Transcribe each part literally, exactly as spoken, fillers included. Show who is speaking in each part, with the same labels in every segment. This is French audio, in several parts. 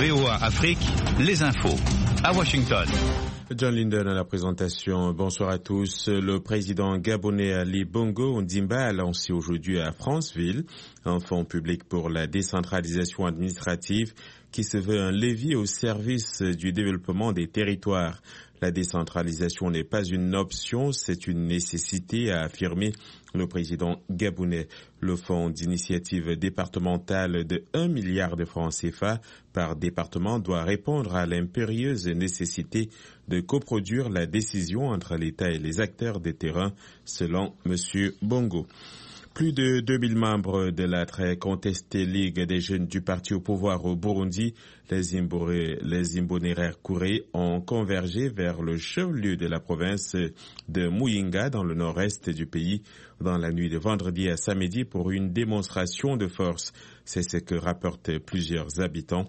Speaker 1: V O A Afrique, les infos. À Washington.
Speaker 2: John Linden à la présentation. Bonsoir à tous. Le président gabonais Ali Bongo Ondimba a lancé aujourd'hui à Franceville un fonds public pour la décentralisation administrative qui se veut un levier au service du développement des territoires. La décentralisation n'est pas une option, c'est une nécessité, a affirmé le président gabonais. Le fonds d'initiative départementale de un milliard de francs C F A par département doit répondre à l'impérieuse nécessité de coproduire la décision entre l'État et les acteurs de terrain, selon M. Bongo. Plus de deux mille membres de la très contestée Ligue des jeunes du parti au pouvoir au Burundi, les, Imboré, les Imbonerer Kouré, ont convergé vers le chef-lieu de la province de Muyinga dans le nord-est du pays dans la nuit de vendredi à samedi pour une démonstration de force. C'est ce que rapportent plusieurs habitants.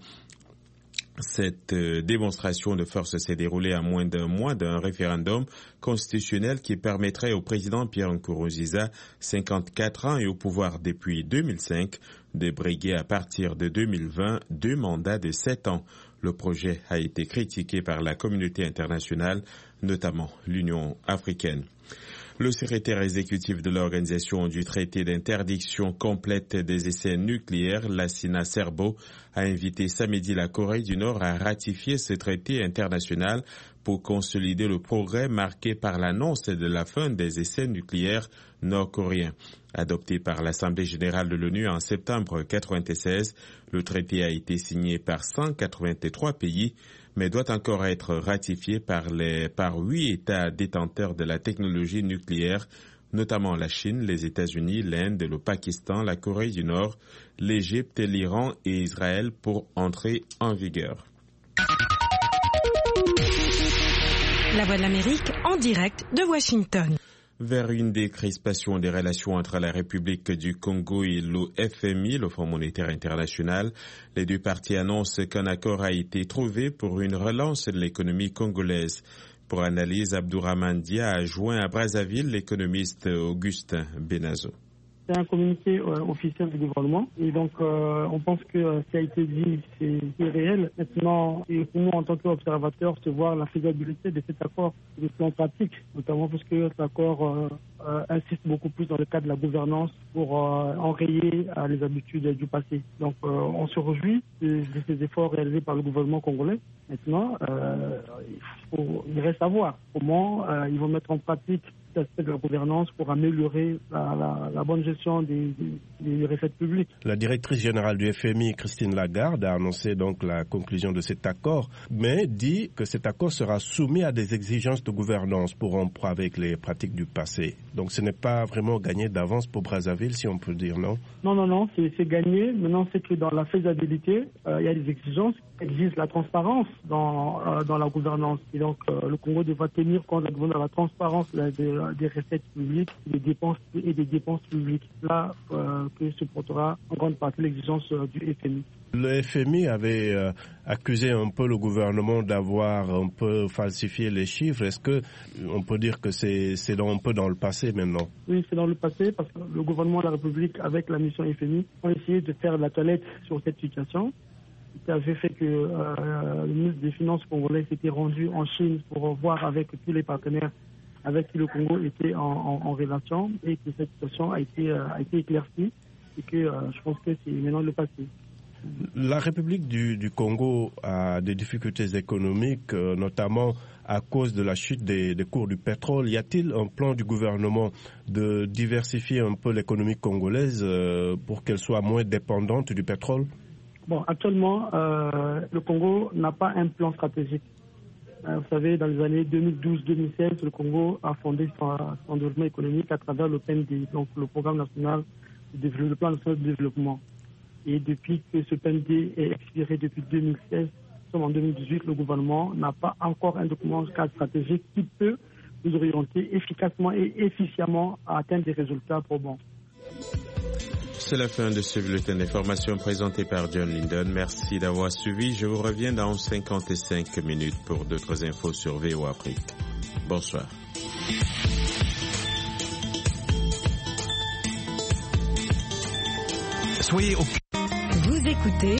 Speaker 2: Cette démonstration de force s'est déroulée à moins d'un mois d'un référendum constitutionnel qui permettrait au président Pierre Nkurunziza, cinquante-quatre ans et au pouvoir depuis deux mille cinq, de briguer à partir de deux mille vingt deux mandats de sept ans. Le projet a été critiqué par la communauté internationale, notamment l'Union africaine. Le secrétaire exécutif de l'Organisation du traité d'interdiction complète des essais nucléaires, Lassina Serbo, a invité samedi la Corée du Nord à ratifier ce traité international pour consolider le progrès marqué par l'annonce de la fin des essais nucléaires nord-coréens. Adopté par l'Assemblée générale de l'ONU en septembre mille neuf cent quatre-vingt-seize, le traité a été signé par cent quatre-vingt-trois pays, mais doit encore être ratifié par les par huit États détenteurs de la technologie nucléaire, notamment la Chine, les États-Unis, l'Inde, le Pakistan, la Corée du Nord, l'Égypte, l'Iran et Israël pour entrer en vigueur.
Speaker 3: La Voix de l'Amérique en direct de Washington.
Speaker 2: Vers une décrispation des relations entre la République du Congo et le F M I, le Fonds monétaire international, les deux parties annoncent qu'un accord a été trouvé pour une relance de l'économie congolaise. Pour analyse, Abdourahmane Dia a joint à Brazzaville l'économiste Augustin Benazo.
Speaker 4: C'est un communiqué euh, officiel du gouvernement et donc euh, on pense que euh, ce qui a été dit, c'est, c'est réel. Maintenant, c'est pour nous en tant qu'observateurs de voir la faisabilité de cet accord sur le plan pratique, notamment parce que cet accord euh, euh, insiste beaucoup plus dans le cadre de la gouvernance pour euh, enrayer euh, les habitudes du passé. Donc euh, on se réjouit de, de ces efforts réalisés par le gouvernement congolais. Maintenant, euh, il, faut, il reste à voir comment euh, ils vont mettre en pratique cet aspect de la gouvernance pour améliorer la, la, la bonne gestion des, des, des recettes publiques.
Speaker 5: La directrice générale du F M I, Christine Lagarde, a annoncé donc la conclusion de cet accord, mais dit que cet accord sera soumis à des exigences de gouvernance pour rompre avec les pratiques du passé. Donc ce n'est pas vraiment gagné d'avance pour Brazzaville, si on peut dire, non? Non,
Speaker 4: non, non, c'est, c'est gagné. Maintenant, c'est que dans la faisabilité, euh, il y a des exigences qui exigent la transparence dans, euh, dans la gouvernance. Et donc, euh, le Congo devra tenir compte de la transparence de, de, des recettes publiques, des dépenses et des dépenses publiques. Là, euh, que se portera en grande partie l'exigence euh, du F M I.
Speaker 5: Le F M I avait euh, accusé un peu le gouvernement d'avoir un peu falsifié les chiffres. Est-ce que on peut dire que c'est, c'est dans, un peu dans le passé maintenant?
Speaker 4: Oui, c'est dans le passé parce que le gouvernement de la République, avec la mission F M I, ont essayé de faire la toilette sur cette situation. Ça avait fait que euh, le ministre des Finances congolais s'était rendu en Chine pour voir avec tous les partenaires avec qui le Congo était en, en, en relation et que cette situation a été, euh, a été éclaircie et que euh, je pense que c'est maintenant le passé.
Speaker 5: La République du, du Congo a des difficultés économiques, euh, notamment à cause de la chute des, des cours du pétrole. Y a-t-il un plan du gouvernement de diversifier un peu l'économie congolaise euh, pour qu'elle soit moins dépendante du pétrole?
Speaker 4: Bon, actuellement, euh, le Congo n'a pas un plan stratégique. Euh, vous savez, dans les années deux mille douze deux mille seize, le Congo a fondé son, son développement économique à travers le P N D, donc le Programme national de développement, le plan national de développement. Et depuis que ce P N D est expiré depuis deux mille seize, nous sommes en deux mille dix-huit, le gouvernement n'a pas encore un document cadre stratégique qui peut nous orienter efficacement et efficiemment à atteindre des résultats probants.
Speaker 2: C'est la fin de ce bulletin d'information présenté par John Linden. Merci d'avoir suivi. Je vous reviens dans cinquante-cinq minutes pour d'autres infos sur V O A Afrique. Bonsoir.
Speaker 1: Soyez au...
Speaker 3: Vous écoutez